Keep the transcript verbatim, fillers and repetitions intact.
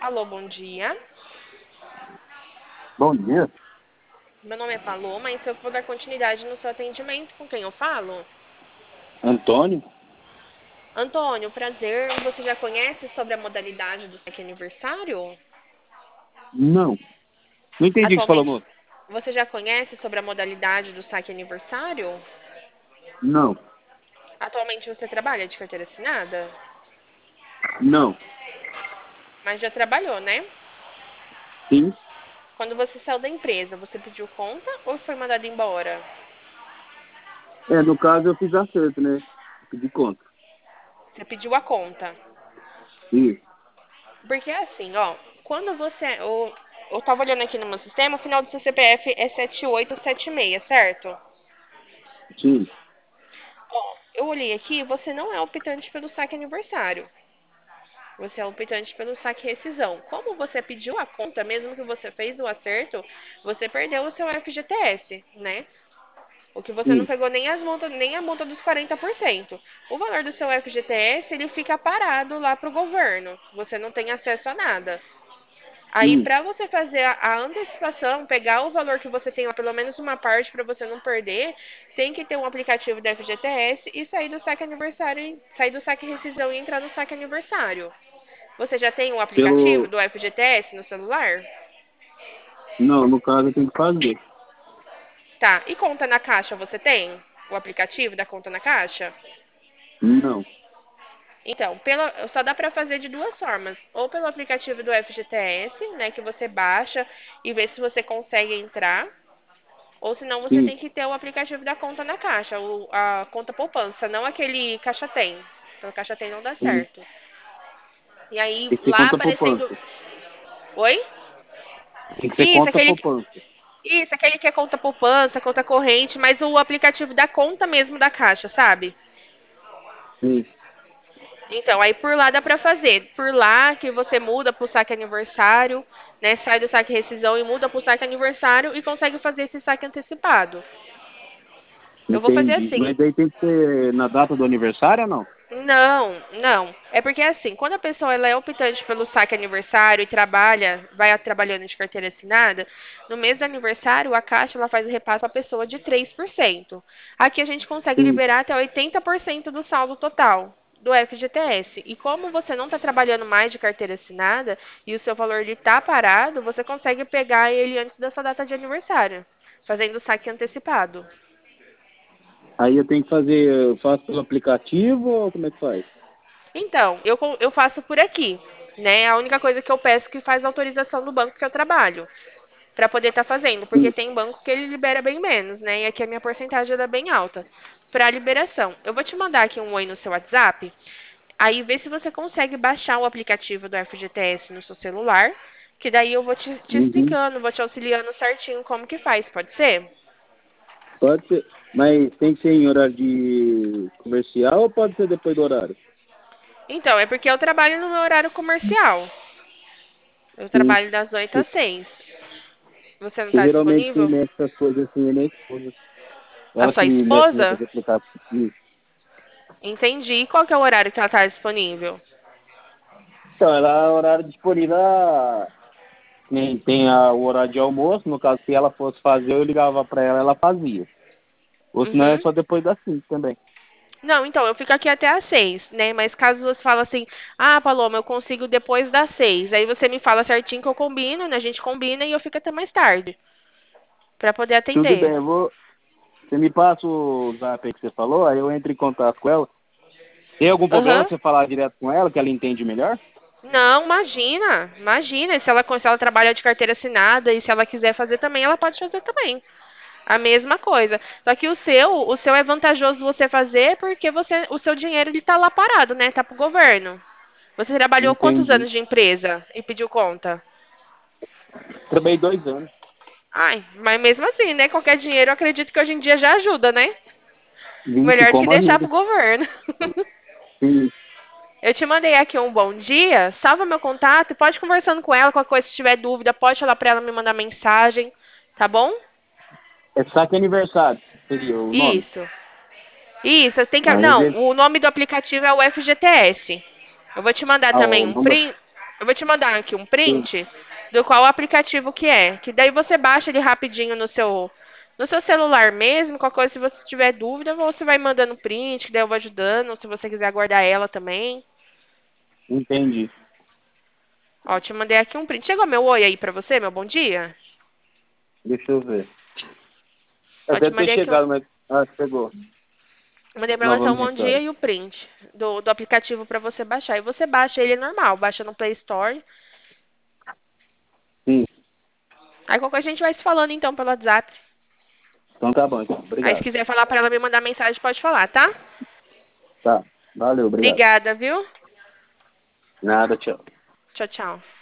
Alô, bom dia. Bom dia. Meu nome é Paloma e se eu for dar continuidade no seu atendimento, com quem eu falo? Antônio? Antônio, prazer. Você já conhece sobre a modalidade do saque aniversário? Não. Não entendi o que você falou, Atualmente, moço. você já conhece sobre a modalidade do saque aniversário? Não. Atualmente você trabalha de carteira assinada? Não. Mas já trabalhou, né? Sim. Quando você saiu da empresa, você pediu conta ou foi mandado embora? É, no caso eu fiz acerto, né? Pedi conta. Você pediu a conta. Isso. Porque assim, ó, quando você. Eu, eu tava olhando aqui no meu sistema, o final do seu C P F é sete oito sete seis, certo? Sim. Ó, eu olhei aqui, você não é optante pelo saque aniversário. Você é optante pelo saque rescisão. Como você pediu a conta, mesmo que você fez o acerto, você perdeu o seu F G T S, né? O que você não Sim. pegou nem as multas, nem a multa dos quarenta por cento. O valor do seu F G T S, ele fica parado lá pro governo. Você não tem acesso a nada. Aí, Sim. para você fazer a, a antecipação, pegar o valor que você tem lá, pelo menos uma parte, para você não perder, tem que ter um aplicativo da F G T S e sair do saque aniversário, sair do saque rescisão e entrar no saque aniversário. Você já tem o aplicativo Pelo. do F G T S no celular? Não, no caso eu tenho que fazer. Tá. E conta na caixa você tem? O aplicativo da conta na caixa? Não. Então, pela, só dá para fazer de duas formas. Ou pelo aplicativo do F G T S, né, que você baixa e vê se você consegue entrar. Ou senão você Sim. tem que ter o aplicativo da conta na caixa, o, a conta poupança, não aquele caixa tem. Pelo caixa tem não dá Sim. certo. E aí Tem que ser lá conta aparecendo. poupança. Oi? Tem que ser Isso, conta aquele. poupança. Isso, aquele que é conta poupança, conta corrente, mas o aplicativo da conta mesmo da caixa, sabe? Sim. Então, aí por lá dá pra fazer. Por lá que você muda pro saque aniversário, né? Sai do saque rescisão e muda pro saque aniversário e consegue fazer esse saque antecipado. Eu vou fazer Entendi. assim. Mas aí tem que ser na data do aniversário ou não? Não, não. É porque assim, quando a pessoa ela é optante pelo saque aniversário e trabalha, vai trabalhando de carteira assinada, no mês do aniversário a Caixa ela faz o repasse para a pessoa de três por cento. Aqui a gente consegue Sim. liberar até oitenta por cento do saldo total do F G T S. E como você não está trabalhando mais de carteira assinada e o seu valor está parado, você consegue pegar ele antes da sua data de aniversário, fazendo o saque antecipado. Aí eu tenho que fazer, eu faço pelo aplicativo ou como é que faz? Então, eu, co- eu faço por aqui, né? A única coisa que eu peço é que faz autorização do banco que eu trabalho, para poder estar fazendo, porque Sim. tem banco que ele libera bem menos, né? E aqui a minha porcentagem ela é bem alta para liberação. Eu vou te mandar aqui um oi no seu WhatsApp, aí vê se você consegue baixar o aplicativo do F G T S no seu celular, que daí eu vou te, te Uhum. explicando, vou te auxiliando certinho como que faz, pode ser? Pode ser. Mas tem que ser em horário de comercial ou pode ser depois do horário? Então, é porque eu trabalho no meu horário comercial. Eu Sim. trabalho das oito às seis. Você não Porque está geralmente quem disponível? mexe essas coisas assim é minha esposa. A Ela sua que mexe esposa? nessas aplicações. Entendi. E qual que é o horário que ela está disponível? Então, ela é horário disponível. a- Tem, tem a, o horário de almoço, no caso, se ela fosse fazer, eu ligava para ela, ela fazia. Ou senão é Uhum. só depois das cinco também. Não, então, eu fico aqui até às seis, né? Mas caso você fale assim, ah, Paloma, eu consigo depois das seis. Aí você me fala certinho que eu combino, né? A gente combina e eu fico até mais tarde, pra poder Tudo atender. bem, eu vou. Você me passa o zap aí que você falou, aí eu entro em contato com ela. Tem algum problema Aham. você falar direto com ela, que ela entende melhor? Não, imagina, imagina. Se ela, se ela trabalha de carteira assinada e se ela quiser fazer também, ela pode fazer também. A mesma coisa. Só que o seu, o seu é vantajoso você fazer porque você, o seu dinheiro ele tá lá parado, né? Tá pro governo. Você trabalhou quantos Entendi. anos de empresa e pediu conta? Trabalhei dois anos. Ai, mas mesmo assim, né? Qualquer dinheiro eu acredito que hoje em dia já ajuda, né? Vixe, Melhor do que como deixar pro ajuda. governo. Sim. Eu te mandei aqui um bom dia, salva meu contato e pode ir conversando com ela, qualquer coisa, se tiver dúvida, pode falar pra ela me mandar mensagem, tá bom? É saque aniversário, seria o nome. Isso. Isso, tem que. Aí eu Não, vejo. o nome do aplicativo é o F G T S. Eu vou te mandar Ah, também o um número. print. Eu vou te mandar aqui um Sim, print do qual aplicativo que é. Que daí você baixa ele rapidinho no seu, no seu celular mesmo. Qualquer coisa, se você tiver dúvida, você vai mandando print, que daí eu vou ajudando. Se você quiser guardar ela também. entendi. Ó, te mandei aqui um print. Chegou meu oi aí pra você, meu bom dia? Deixa eu ver. Eu Ó, te deve ter mandei aqui um, chegado, mas... Ah, chegou. mandei pra você um Nova bom dia mensagem. e o print do, do aplicativo pra você baixar. E você baixa ele normal, baixa no Play Store. Sim, Aí qualquer coisa a gente vai se falando então pelo WhatsApp. então tá bom, então. Aí se Obrigado. quiser falar pra ela me mandar mensagem, pode falar, tá? Tá, valeu, obrigado. Obrigada, viu? Nada, tchau. Tchau, tchau.